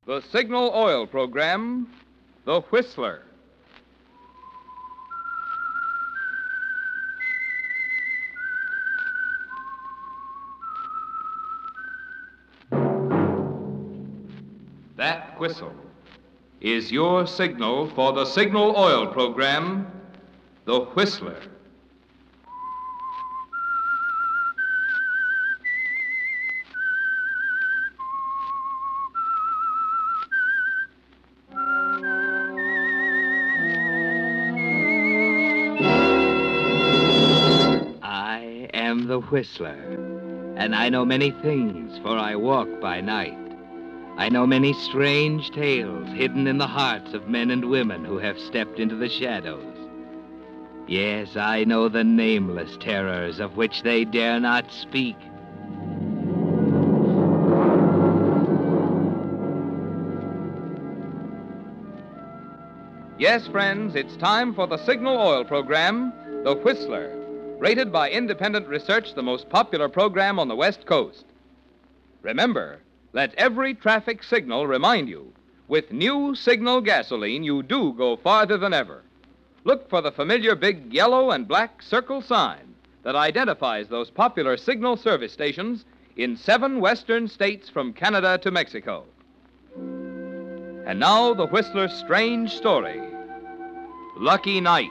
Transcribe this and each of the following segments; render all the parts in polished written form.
The Signal Oil program, The Whistler. That whistle is your signal for the Signal Oil program, The Whistler. I am the Whistler, and I know many things, for I walk by night. I know many strange tales hidden in the hearts of men and women who have stepped into the shadows. Yes, I know the nameless terrors of which they dare not speak. Yes, friends, it's time for the Signal Oil program, The Whistler, rated by independent research the most popular program on the West Coast. Remember, let every traffic signal remind you, with new Signal gasoline, you do go farther than ever. Look for the familiar big yellow and black circle sign that identifies those popular Signal service stations in 7 western states from Canada to Mexico. And now, the Whistler's strange story, Lucky Night.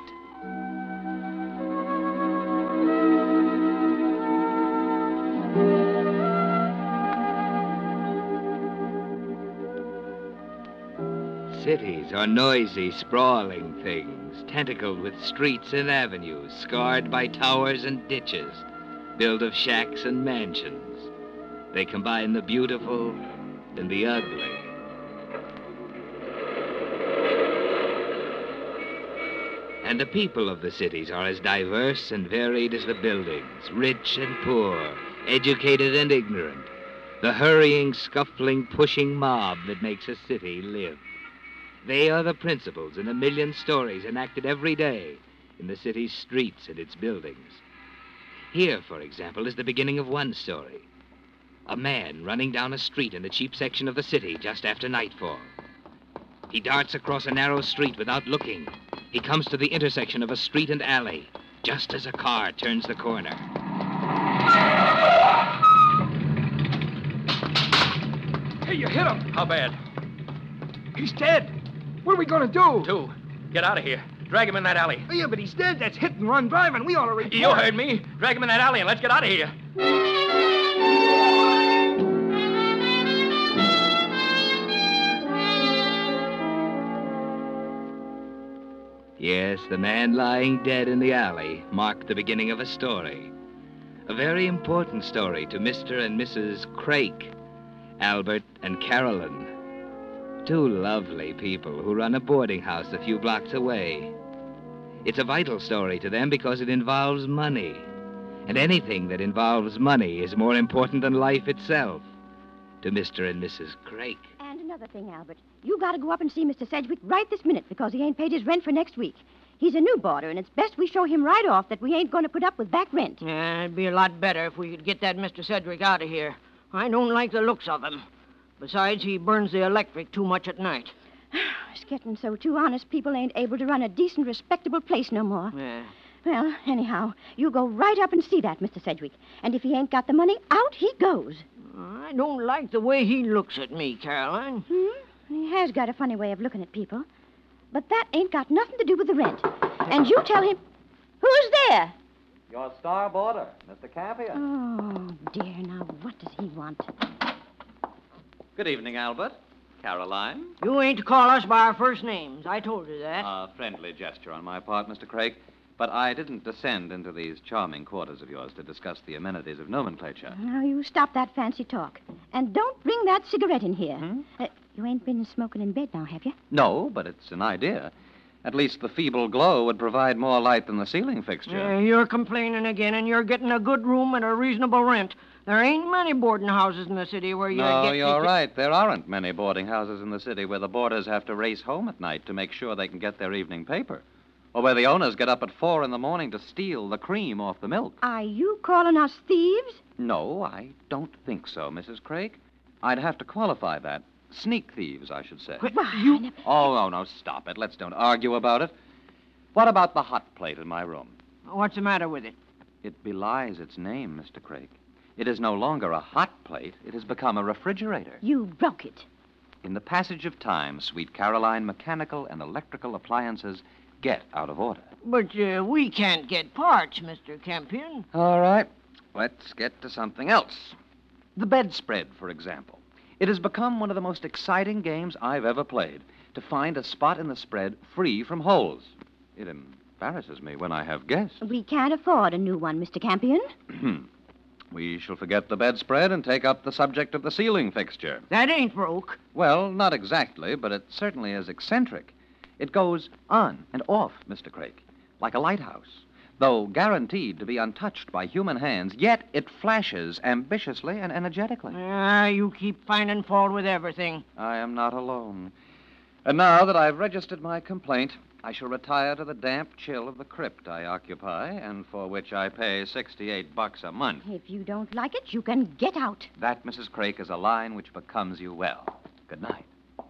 Cities are noisy, sprawling things, tentacled with streets and avenues, scarred by towers and ditches, built of shacks and mansions. They combine the beautiful and the ugly. And the people of the cities are as diverse and varied as the buildings, rich and poor, educated and ignorant, the hurrying, scuffling, pushing mob that makes a city live. They are the principals in a million stories enacted every day in the city's streets and its buildings. Here, for example, is the beginning of one story. A man running down a street in the cheap section of the city just after nightfall. He darts across a narrow street without looking. He comes to the intersection of a street and alley, just as a car turns the corner. Hey, you hit him. How bad? He's dead. What are we going to do? Two. Get out of here. Drag him in that alley. Oh, yeah, but he's dead. That's hit and run driving. We ought to report. You heard me. Drag him in that alley and let's get out of here. Yes, the man lying dead in the alley marked the beginning of a story. A very important story to Mr. and Mrs. Craik, Albert and Carolyn. 2 lovely people who run a boarding house a few blocks away. It's a vital story to them because it involves money. And anything that involves money is more important than life itself to Mr. and Mrs. Craik. And another thing, Albert. You got to go up and see Mr. Sedgwick right this minute because he ain't paid his rent for next week. He's a new boarder, and it's best we show him right off that we ain't going to put up with back rent. Yeah, it'd be a lot better if we could get that Mr. Sedgwick out of here. I don't like the looks of him. Besides, he burns the electric too much at night. It's getting so too honest people ain't able to run a decent, respectable place no more. Yeah. Well, anyhow, you go right up and see that, Mr. Sedgwick. And if he ain't got the money, out he goes. I don't like the way he looks at me, Caroline. He has got a funny way of looking at people. But that ain't got nothing to do with the rent. And you tell him... Who's there? Your star boarder, Mr. Campion. Oh, dear. Now, what does he want? Good evening, Albert. Caroline. You ain't to call us by our first names. I told you that. A friendly gesture on my part, Mr. Craik. But I didn't descend into these charming quarters of yours to discuss the amenities of nomenclature. Now, you stop that fancy talk. And don't bring that cigarette in here. You ain't been smoking in bed now, have you? No, but it's an idea. At least the feeble glow would provide more light than the ceiling fixture. Yeah, you're complaining again, and you're getting a good room at a reasonable rent. There ain't many boarding houses in the city where you No, get... you're right. There aren't many boarding houses in the city where the boarders have to race home at night to make sure they can get their evening paper. Or where the owners get up at 4 in the morning to steal the cream off the milk. Are you calling us thieves? No, I don't think so, Mrs. Craik. I'd have to qualify that. Sneak thieves, I should say. What, Why, you... I never... Oh, no, stop it. Let's don't argue about it. What about the hot plate in my room? What's the matter with it? It belies its name, Mr. Craig. It is no longer a hot plate. It has become a refrigerator. You broke it. In the passage of time, sweet Caroline, mechanical and electrical appliances get out of order. But we can't get parts, Mr. Campion. All right. Let's get to something else. The bedspread, for example. It has become one of the most exciting games I've ever played, to find a spot in the spread free from holes. It embarrasses me when I have guests. We can't afford a new one, Mr. Campion. We shall forget the bedspread and take up the subject of the ceiling fixture. That ain't broke. Well, not exactly, but it certainly is eccentric. It goes on and off, Mr. Craig, like a lighthouse. Though guaranteed to be untouched by human hands, yet it flashes ambitiously and energetically. You keep finding fault with everything. I am not alone. And now that I've registered my complaint, I shall retire to the damp chill of the crypt I occupy, and for which I pay $68 a month. If you don't like it, you can get out. That, Mrs. Craik, is a line which becomes you well. Good night.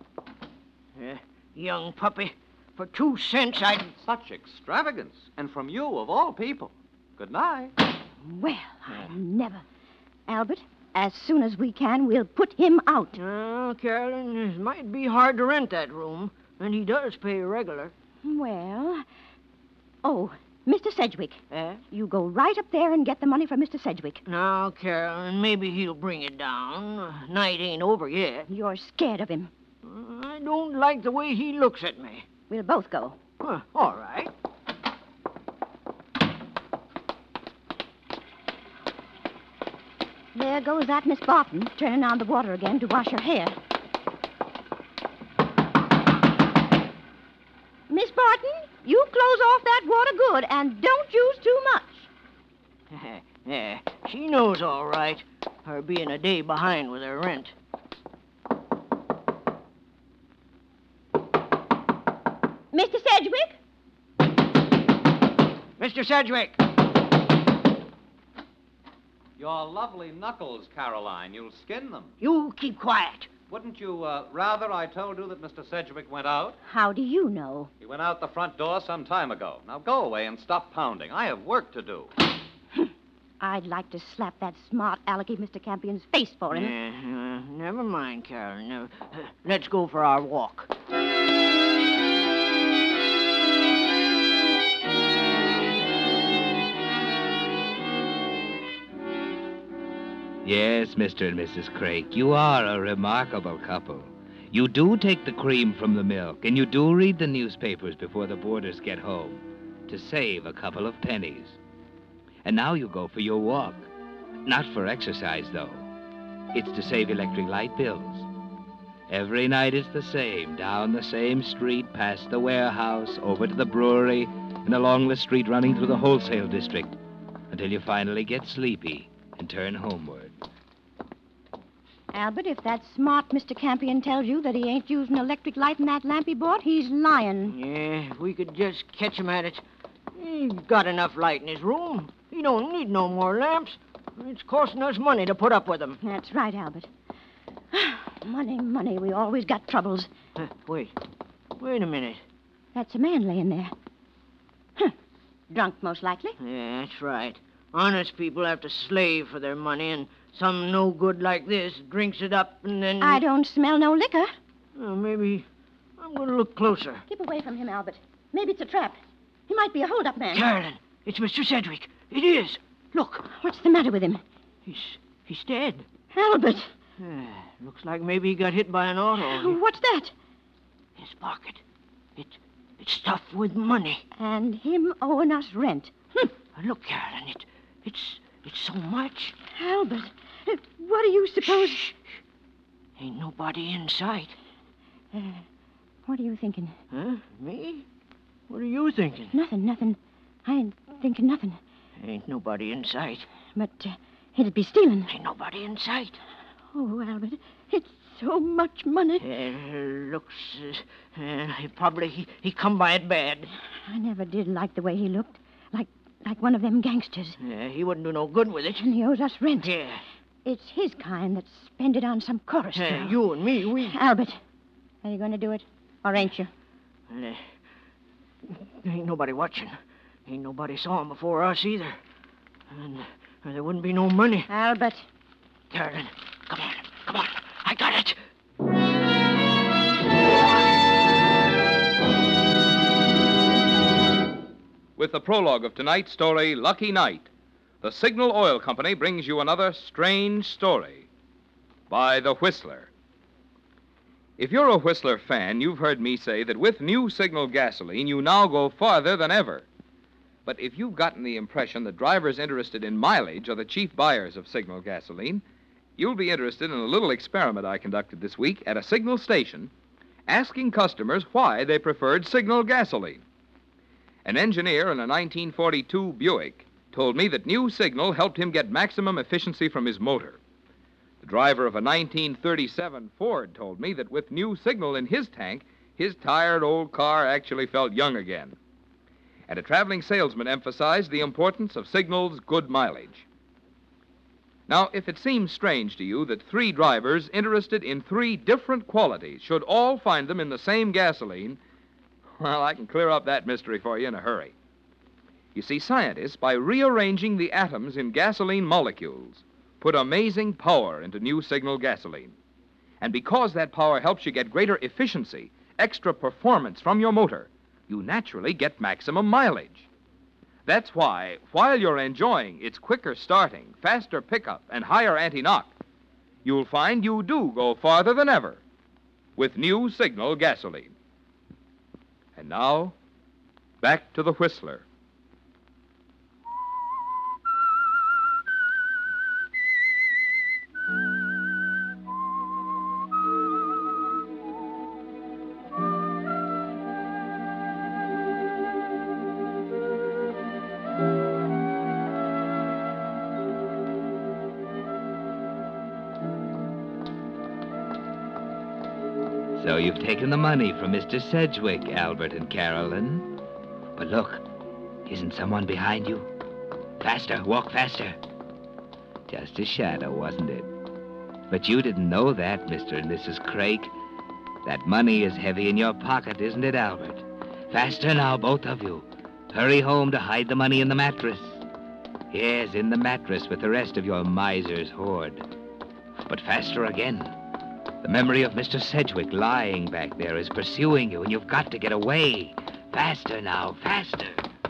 Young puppy. For 2 cents, I'd... Such extravagance, and from you, of all people. Good night. Well, I never. Albert, as soon as we can, we'll put him out. Oh, Carolyn, it might be hard to rent that room, and he does pay regular. Well... Oh, Mr. Sedgwick. Eh? You go right up there and get the money from Mr. Sedgwick. Now, Carolyn, maybe he'll bring it down. Night ain't over yet. You're scared of him. I don't like the way he looks at me. We'll both go. All right. There goes that Miss Barton, turning on the water again to wash her hair. Miss Barton, you close off that water good, and don't use too much. Yeah, she knows all right. Her being a day behind with her rent. Mr. Sedgwick? Mr. Sedgwick! Your lovely knuckles, Caroline. You'll skin them. You keep quiet. Wouldn't you rather I told you that Mr. Sedgwick went out? How do you know? He went out the front door some time ago. Now go away and stop pounding. I have work to do. I'd like to slap that smart alecky Mr. Campion's face for him. Never mind, Carolyn. Let's go for our walk. Yes, Mr. and Mrs. Craik, you are a remarkable couple. You do take the cream from the milk, and you do read the newspapers before the boarders get home to save a couple of pennies. And now you go for your walk. Not for exercise, though. It's to save electric light bills. Every night is the same, down the same street, past the warehouse, over to the brewery, and along the street running through the wholesale district, until you finally get sleepy and turn homeward. Albert, if that smart Mr. Campion tells you that he ain't using electric light in that lamp he bought, he's lying. Yeah, if we could just catch him at it. He's got enough light in his room. He don't need no more lamps. It's costing us money to put up with them. That's right, Albert. Money, money. We always got troubles. Wait a minute. That's a man laying there. Drunk, most likely. Yeah, that's right. Honest people have to slave for their money, and some no good like this drinks it up and then... I don't smell no liquor. Maybe I'm going to look closer. Keep away from him, Albert. Maybe it's a trap. He might be a hold-up man. Carolyn, it's Mr. Sedgwick. It is. Look. What's the matter with him? He's dead. Albert. Looks like maybe he got hit by an auto. What's that? His pocket. It's stuffed with money. And him owing us rent. Look, Carolyn, it's so much. Albert, what do you suppose... Shh. Ain't nobody in sight. What are you thinking? Huh? Me? What are you thinking? Nothing. I ain't thinking nothing. Ain't nobody in sight. But it'd be stealing. Ain't nobody in sight. Oh, Albert, it's so much money. Looks... probably he come by it bad. I never did like the way he looked. Like one of them gangsters. He wouldn't do no good with it. And he owes us rent. Yeah. It's his kind that spend it on some chorus girl. You and me, we... Albert, are you going to do it? Or ain't you? Ain't nobody watching. Ain't nobody saw him before us either. And there wouldn't be no money. Albert. Carolyn, come on. I got it. With the prologue of tonight's story, Lucky Night, the Signal Oil Company brings you another strange story by The Whistler. If you're a Whistler fan, you've heard me say that with new Signal gasoline, you now go farther than ever. But if you've gotten the impression that drivers interested in mileage are the chief buyers of Signal gasoline, you'll be interested in a little experiment I conducted this week at a Signal station, asking customers why they preferred Signal gasoline. An engineer in a 1942 Buick told me that new Signal helped him get maximum efficiency from his motor. The driver of a 1937 Ford told me that with new Signal in his tank, his tired old car actually felt young again. And a traveling salesman emphasized the importance of Signal's good mileage. Now, if it seems strange to you that three drivers interested in three different qualities should all find them in the same gasoline, well, I can clear up that mystery for you in a hurry. You see, scientists, by rearranging the atoms in gasoline molecules, put amazing power into new Signal gasoline. And because that power helps you get greater efficiency, extra performance from your motor, you naturally get maximum mileage. That's why, while you're enjoying its quicker starting, faster pickup, and higher anti-knock, you'll find you do go farther than ever with new Signal gasoline. And now, back to the Whistler. So you've taken the money from Mr. Sedgwick, Albert and Carolyn. But look, isn't someone behind you? Faster, walk faster. Just a shadow, wasn't it? But you didn't know that, Mr. and Mrs. Craig. That money is heavy in your pocket, isn't it, Albert? Faster now, both of you. Hurry home to hide the money in the mattress. Yes, in the mattress with the rest of your miser's hoard. But faster again. The memory of Mr. Sedgwick lying back there is pursuing you, and you've got to get away. Faster now, faster.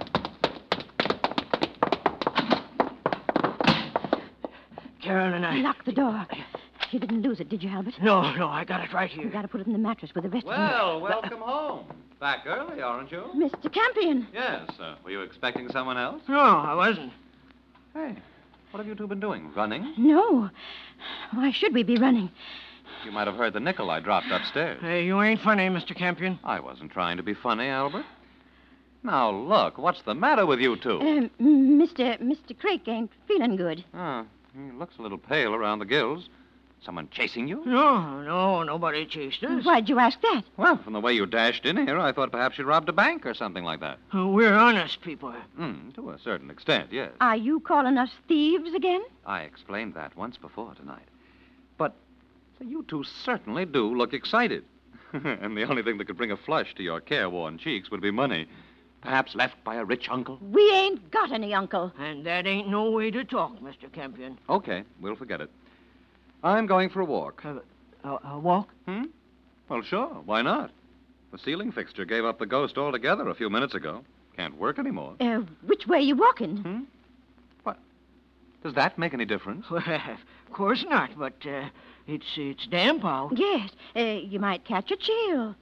Carolyn, Lock the door. You didn't lose it, did you, Albert? No, I got it right here. You got to put it in the mattress with the rest of Well, welcome home. Back early, aren't you? them. Mr. Campion. Yes. Were you expecting someone else? No, I wasn't. Hey, what have you two been doing? Running? No. Why should we be running? You might have heard the nickel I dropped upstairs. Hey, you ain't funny, Mr. Campion. I wasn't trying to be funny, Albert. Now, look, what's the matter with you two? Mr. Craig ain't feeling good. Oh, he looks a little pale around the gills. Someone chasing you? No, nobody chased us. Why'd you ask that? Well, from the way you dashed in here, I thought perhaps you robbed a bank or something like that. We're honest people. To a certain extent, yes. Are you calling us thieves again? I explained that once before tonight. But you two certainly do look excited. And the only thing that could bring a flush to your careworn cheeks would be money. Perhaps left by a rich uncle? We ain't got any uncle. And that ain't no way to talk, Mr. Campion. Okay, we'll forget it. I'm going for a walk. A walk? Well, sure. Why not? The ceiling fixture gave up the ghost altogether a few minutes ago. Can't work anymore. Which way you walking? What? Does that make any difference? Well, of course not, but it's damp out. Yes. You might catch a chill.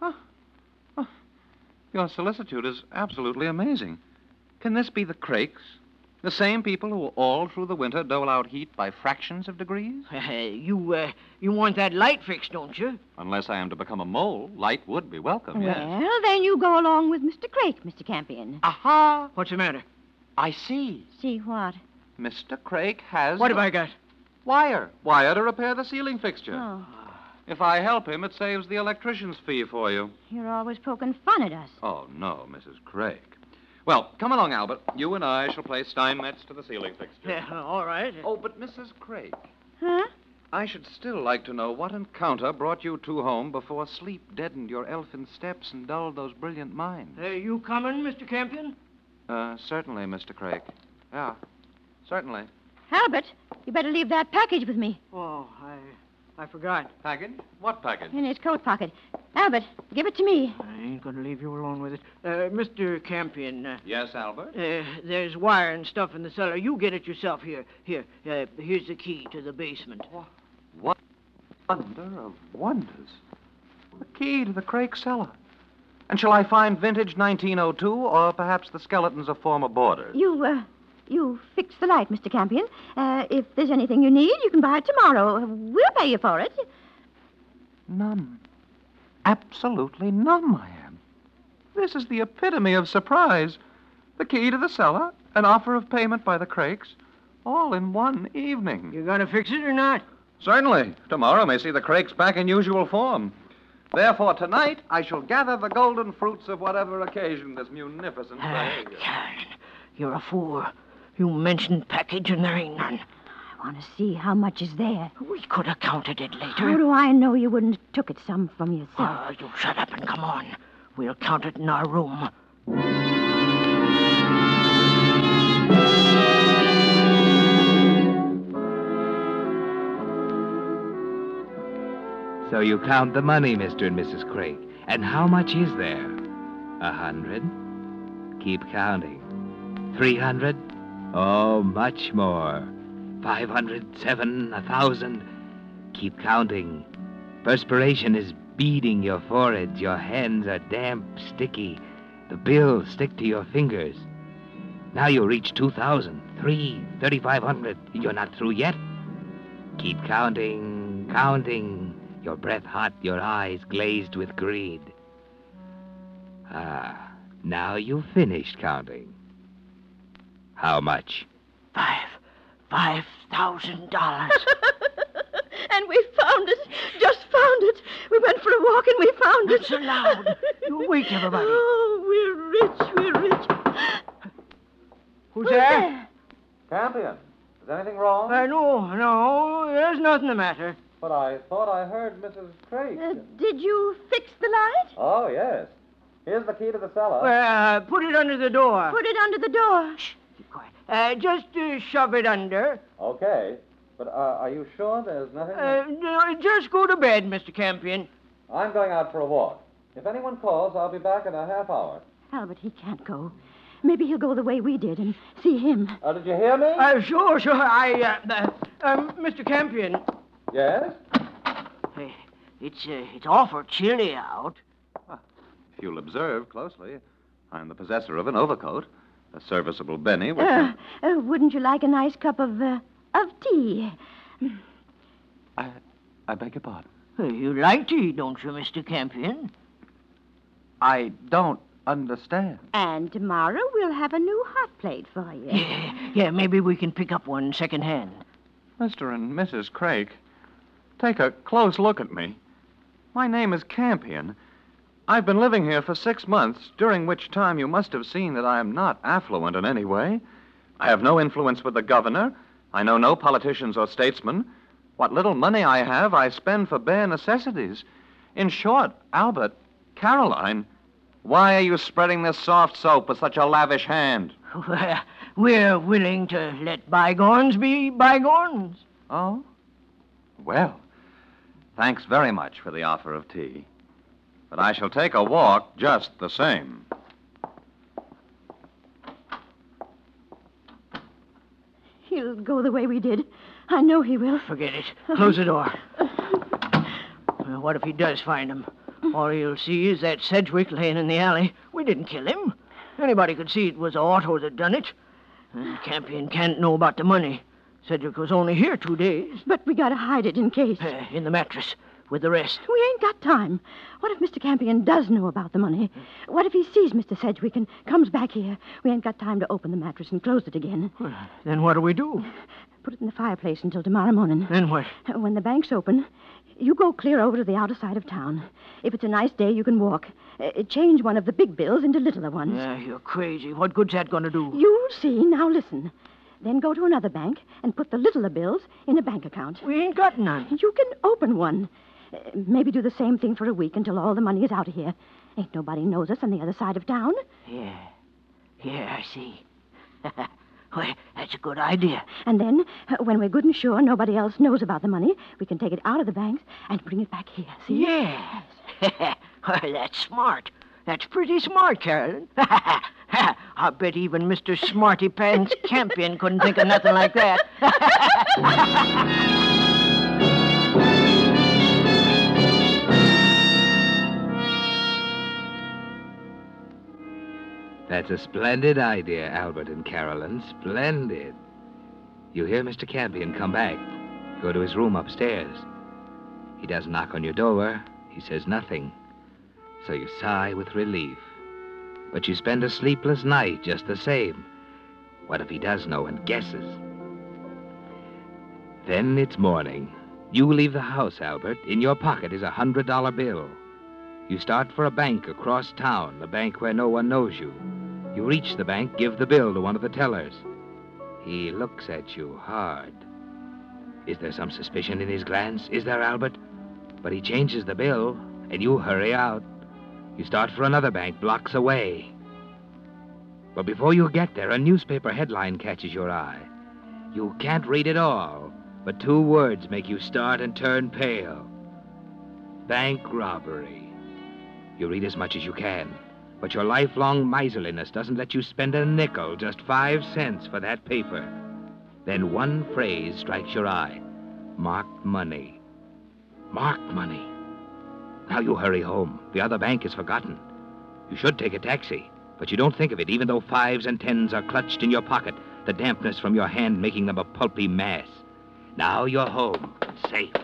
Your solicitude is absolutely amazing. Can this be the Crakes? The same people who all through the winter dole out heat by fractions of degrees? You want that light fixed, don't you? Unless I am to become a mole, light would be welcome, yes. Well, then you go along with Mr. Craig, Mr. Campion. Aha! What's the matter? I see. See what? Mr. Craig has... What have I got? Wire. Wire to repair the ceiling fixture. Oh, If I help him, it saves the electrician's fee for you. you're always poking fun at us. Oh, no, Mrs. Craig. Well, come along, Albert. You and I shall play Steinmetz to the ceiling fixture. Yeah, all right. Oh, but Mrs. Craig, Huh? I should still like to know what encounter brought you two home before sleep deadened your elfin steps and dulled those brilliant minds. You coming, Mr. Campion? Certainly, Mr. Craig. Yeah, certainly. Albert, you better leave that package with me. Oh, I forgot. Package? What package? In his coat pocket. Albert, give it to me. I ain't going to leave you alone with it. Mr. Campion, Yes, Albert? there's wire and stuff in the cellar. You get it yourself here. Here's the key to the basement. What wonder of wonders. The key to the Craig cellar. And shall I find vintage 1902 or perhaps the skeletons of former boarders? You fix the light, Mr. Campion. If there's anything you need, you can buy it tomorrow. We'll pay you for it. Numb. Absolutely numb I am. This is the epitome of surprise. The key to the cellar, an offer of payment by the Craigs, all in one evening. You going to fix it or not? Certainly. Tomorrow may see the Craigs back in usual form. Therefore, tonight, I shall gather the golden fruits of whatever occasion this munificent behavior. Karen, you're a fool. You mentioned package and there ain't none. I want to see how much is there. We could have counted it later. How do I know you wouldn't have took it some from yourself? Oh, you shut up and come on. We'll count it in our room. So you count the money, Mr. and Mrs. Craig. And how much is there? 100? Keep counting. 300? Oh, much more. 500, 700, 1,000. Keep counting. Perspiration is beading your foreheads. Your hands are damp, sticky. The bills stick to your fingers. Now you reach 2,000, 3,500. You're not through yet. Keep counting, counting. Your breath hot, your eyes glazed with greed. Now you've finished counting. How much? $5,000. And we found it. Just found it. We went for a walk and we found it. Not so loud. You wake everybody. Oh, we're rich. Who's there? Campion, is anything wrong? No, there's nothing the matter. But I thought I heard Mrs. Craig. Did you fix the light? Oh, yes. Here's the key to the cellar. Well, put it under the door. Put it under the door. Shh, keep quiet. Just shove it under. Okay. But are you sure there's nothing? No, just go to bed, Mr. Campion. I'm going out for a walk. If anyone calls, I'll be back in a half hour. Albert, he can't go. Maybe he'll go the way we did and see him. Did you hear me? Sure. Mr. Campion. Yes? It's awful chilly out. If you'll observe closely, I'm the possessor of an overcoat, a serviceable Benny, which... Wouldn't you like a nice cup of tea? I beg your pardon. You like tea, don't you, Mr. Campion? I don't understand. And tomorrow we'll have a new hot plate for you. Yeah, maybe we can pick up one secondhand. Mr. and Mrs. Craig, take a close look at me. My name is Campion. I've been living here for 6 months, during which time you must have seen that I am not affluent in any way. I have no influence with the governor. I know no politicians or statesmen. What little money I have, I spend for bare necessities. In short, Albert, Caroline, why are you spreading this soft soap with such a lavish hand? We're willing to let bygones be bygones. Oh? Well, thanks very much for the offer of tea. But I shall take a walk just the same. He'll go the way we did. I know he will. Forget it. Close the door. Well, what if he does find him? All he'll see is that Sedgwick laying in the alley. We didn't kill him. Anybody could see it was Otto that done it. And Campion can't know about the money. Sedgwick was only here 2 days. But we gotta hide it in case. In the mattress, with the rest. We ain't got time. What if Mr. Campion does know about the money? What if he sees Mr. Sedgwick and comes back here? We ain't got time to open the mattress and close it again. Well, then what do we do? Put it in the fireplace until tomorrow morning. Then what? When the bank's open, you go clear over to the outer side of town. If it's a nice day, you can walk. Change one of the big bills into littler ones. You're crazy. What good's that going to do? You'll see. Now listen. Then go to another bank and put the littler bills in a bank account. We ain't got none. You can open one. Maybe do the same thing for a week until all the money is out of here. Ain't nobody knows us on the other side of town. Yeah, I see. Well, that's a good idea. And then, when we're good and sure nobody else knows about the money, we can take it out of the banks and bring it back here, see? Yes. Well, that's smart. That's pretty smart, Carolyn. I bet even Mr. Smarty Pants Campion couldn't think of nothing like that. That's a splendid idea, Albert and Carolyn. Splendid. You hear Mr. Campion come back. Go to his room upstairs. He doesn't knock on your door. He says nothing. So you sigh with relief. But you spend a sleepless night just the same. What if he does know and guesses? Then it's morning. You leave the house, Albert. In your pocket is a $100 bill. You start for a bank across town, a bank where no one knows you. You reach the bank, give the bill to one of the tellers. He looks at you hard. Is there some suspicion in his glance? Is there, Albert? But he changes the bill, and you hurry out. You start for another bank blocks away. But before you get there, a newspaper headline catches your eye. You can't read it all, but 2 words make you start and turn pale. Bank robbery. You read as much as you can, but your lifelong miserliness doesn't let you spend a nickel, just 5 cents for that paper. Then one phrase strikes your eye. Marked money. Marked money. Now you hurry home. The other bank is forgotten. You should take a taxi, but you don't think of it, even though 5s and 10s are clutched in your pocket, the dampness from your hand making them a pulpy mass. Now you're home, safe.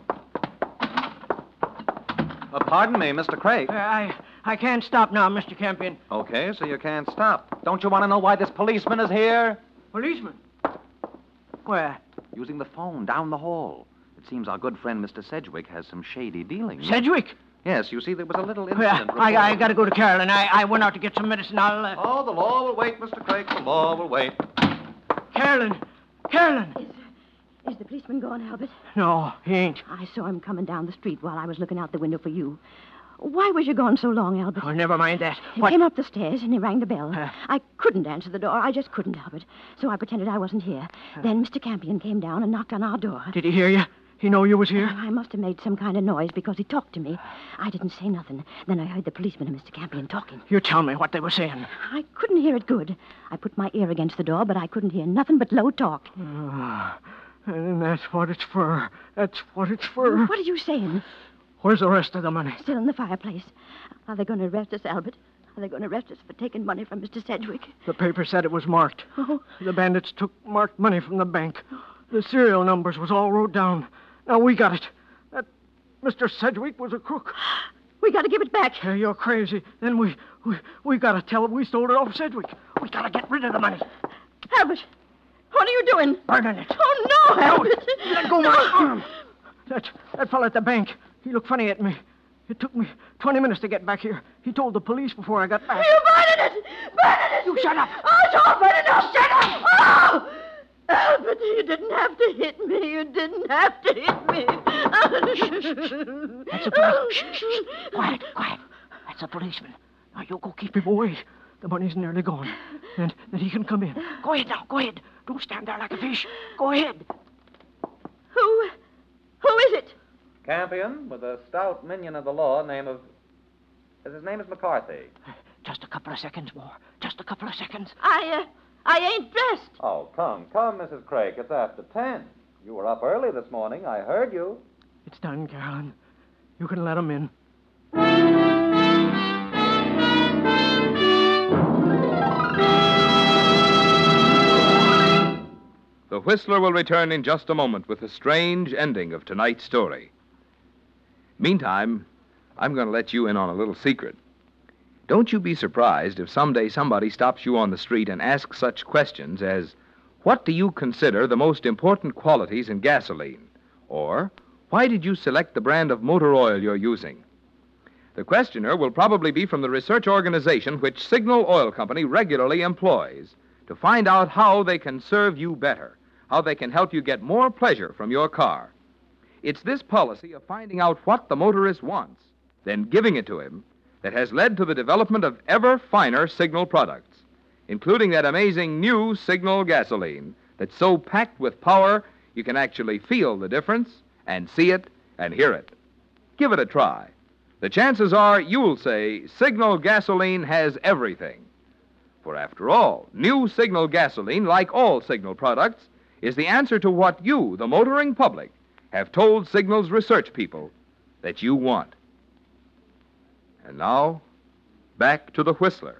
Pardon me, Mr. Craig. I can't stop now, Mr. Campion. Okay, so you can't stop. Don't you want to know why this policeman is here? Policeman? Where? Using the phone down the hall. It seems our good friend Mr. Sedgwick has some shady dealings. Sedgwick? Yes, you see, there was a little Well, incident. I got to go to Carolyn. I went out to get some medicine. I'll... Oh, the law will wait, Mr. Craig. The law will wait. Carolyn! Is the policeman gone, Albert? No, he ain't. I saw him coming down the street while I was looking out the window for you. Why was you gone so long, Albert? Oh, never mind that. He What? came up the stairs and he rang the bell. I couldn't answer the door. I just couldn't, Albert. So I pretended I wasn't here. Then Mr. Campion came down and knocked on our door. Did he hear you? He know you was here? I must have made some kind of noise because he talked to me. I didn't say nothing. Then I heard the policeman and Mr. Campion talking. You tell me what they were saying. I couldn't hear it good. I put my ear against the door, but I couldn't hear nothing but low talk. And that's what it's for. That's what it's for. What are you saying? Where's the rest of the money? Still in the fireplace. Are they going to arrest us, Albert? Are they going to arrest us for taking money from Mr. Sedgwick? The paper said it was marked. Oh. The bandits took marked money from the bank. The serial numbers was all wrote down. Now we got it. That Mr. Sedgwick was a crook. We got to give it back. You're crazy. Then we got to tell him we stole it off Sedgwick. We got to get rid of the money. Albert, what are you doing? Burning it. Oh, no, Albert. Let go my arm. That fellow at the bank, he looked funny at me. It took me 20 minutes to get back here. He told the police before I got back. You burning it! Burning it! You shut up. Oh, it's all burning up! Shut up! Oh! Albert, you didn't have to hit me. You didn't have to hit me. That's a policeman. Shh. Quiet. That's a policeman. Now, you go keep him away. The money's nearly gone. And then he can come in. Go ahead now, go ahead. Don't stand there like a fish. Go ahead. Who is it? Campion, with a stout minion of the law, his name is McCarthy. Just a couple of seconds more. Just a couple of seconds. I ain't dressed. Oh, come, Mrs. Craig. It's after 10. You were up early this morning. I heard you. It's done, Carolyn. You can let him in. The Whistler will return in just a moment with the strange ending of tonight's story. Meantime, I'm going to let you in on a little secret. Don't you be surprised if someday somebody stops you on the street and asks such questions as, what do you consider the most important qualities in gasoline? Or, why did you select the brand of motor oil you're using? The questioner will probably be from the research organization which Signal Oil Company regularly employs to find out how they can serve you better, how they can help you get more pleasure from your car. It's this policy of finding out what the motorist wants, then giving it to him, that has led to the development of ever finer Signal products, including that amazing new Signal gasoline that's so packed with power you can actually feel the difference and see it and hear it. Give it a try. The chances are you'll say Signal gasoline has everything. For after all, new Signal gasoline, like all Signal products, is the answer to what you, the motoring public, have told Signal's research people that you want. And now, back to the Whistler.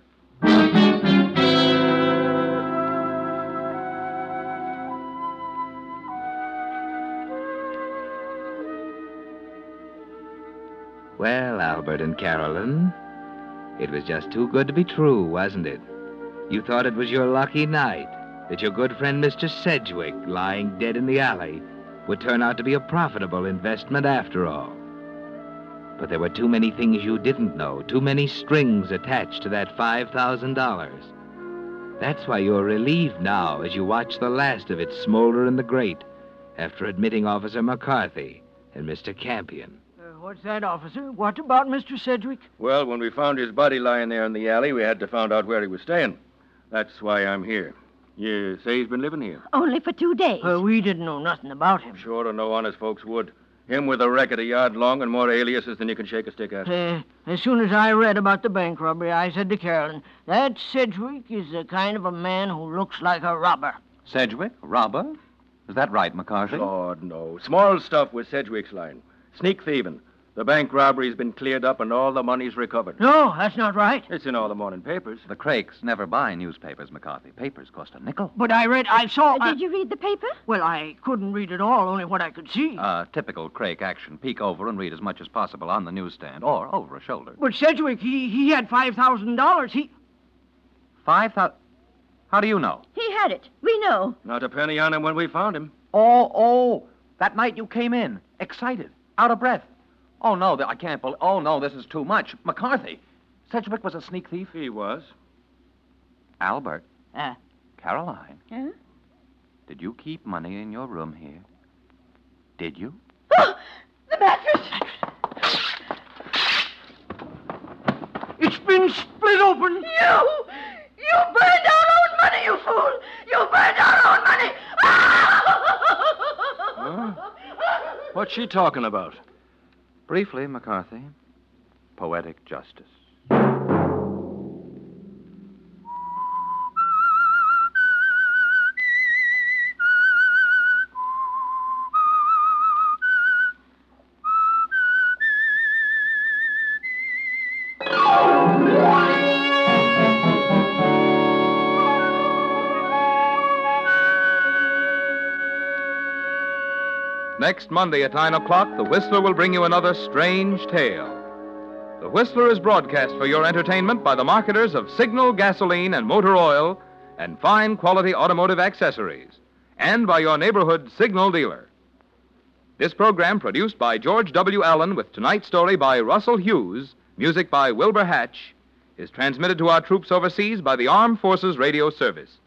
Well, Albert and Carolyn, it was just too good to be true, wasn't it? You thought it was your lucky night that your good friend Mr. Sedgwick, lying dead in the alley, would turn out to be a profitable investment after all. But there were too many things you didn't know, too many strings attached to that $5,000. That's why you're relieved now as you watch the last of it smolder in the grate after admitting Officer McCarthy and Mr. Campion. What's that, officer? What about Mr. Sedgwick? Well, when we found his body lying there in the alley, we had to find out where he was staying. That's why I'm here. You say he's been living here? Only for 2 days. We didn't know nothing about him. Sure, no honest folks would. Him with a record a yard long and more aliases than you can shake a stick at. As soon as I read about the bank robbery, I said to Carolyn, that Sedgwick is the kind of a man who looks like a robber. Sedgwick? Robber? Is that right, McCarthy? Lord, no. Small stuff with Sedgwick's line. Sneak thieving. The bank robbery's been cleared up and all the money's recovered. No, that's not right. It's in all the morning papers. The Crakes never buy newspapers, McCarthy. Papers cost a nickel. But I saw... Did you read the paper? Well, I couldn't read it all, only what I could see. Typical Crake action. Peek over and read as much as possible on the newsstand or over a shoulder. But Sedgwick, he had $5,000. He... 5,000? How do you know? He had it. We know. Not a penny on him when we found him. Oh, that night you came in, excited, out of breath. Oh, no, I can't believe... Oh, no, this is too much. McCarthy, Sedgwick was a sneak thief? He was. Albert. Caroline. Huh? Did you keep money in your room here? Did you? Oh, the mattress! It's been split open. You burned our own money, you fool! You burned our own money! Huh? What's she talking about? Briefly, McCarthy, poetic justice. Next Monday at 9 o'clock, The Whistler will bring you another strange tale. The Whistler is broadcast for your entertainment by the marketers of Signal gasoline and motor oil and fine quality automotive accessories, and by your neighborhood Signal dealer. This program, produced by George W. Allen with tonight's story by Russell Hughes, music by Wilbur Hatch, is transmitted to our troops overseas by the Armed Forces Radio Service.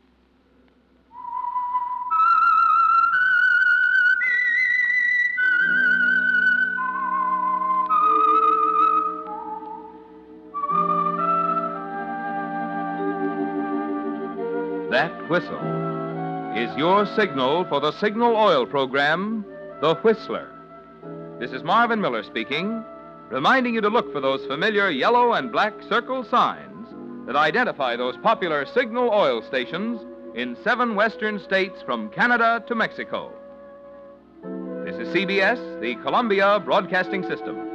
That whistle is your signal for the Signal Oil program, The Whistler. This is Marvin Miller speaking, reminding you to look for those familiar yellow and black circle signs that identify those popular Signal Oil stations in 7 western states from Canada to Mexico. This is CBS, the Columbia Broadcasting System.